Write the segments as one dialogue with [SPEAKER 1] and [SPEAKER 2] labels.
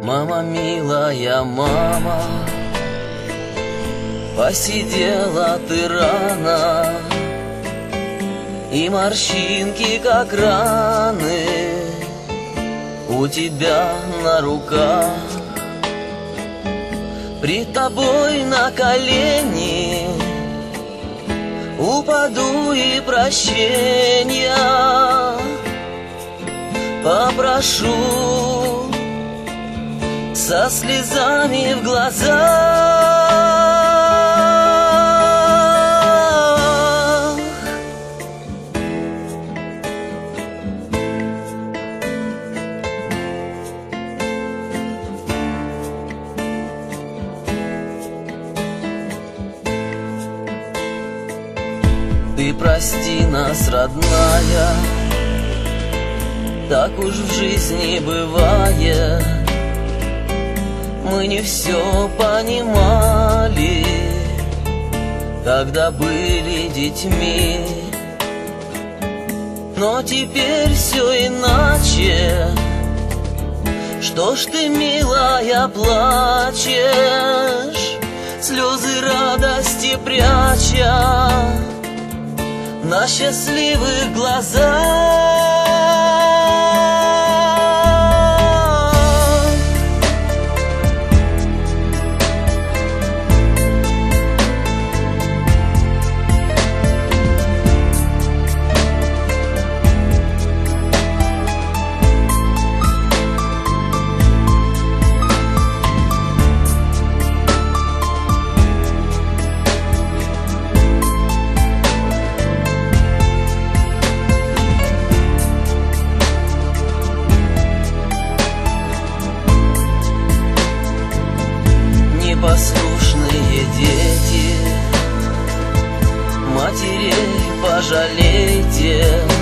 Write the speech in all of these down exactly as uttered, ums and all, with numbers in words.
[SPEAKER 1] Мама, милая мама, посидела ты рано, и морщинки, как раны, у тебя на руках. Пред тобой на колени упаду и прощения попрошу со слезами в глазах. Ты прости нас, родная, так уж в жизни бывает. Мы не все понимали, когда были детьми, но теперь все иначе. Что ж ты, милая, плачешь, слезы радости пряча на счастливых глазах? Непослушные дети, матерей пожалейте,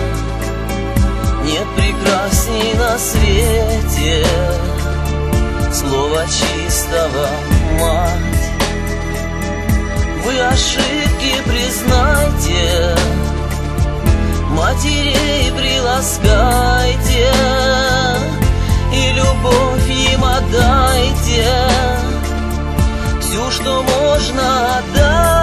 [SPEAKER 1] нет прекрасней на свете слова чистого, мать. Вы ошибки признайте, матерей приласкайте и любовь им отдайте. Все, что можно отдать.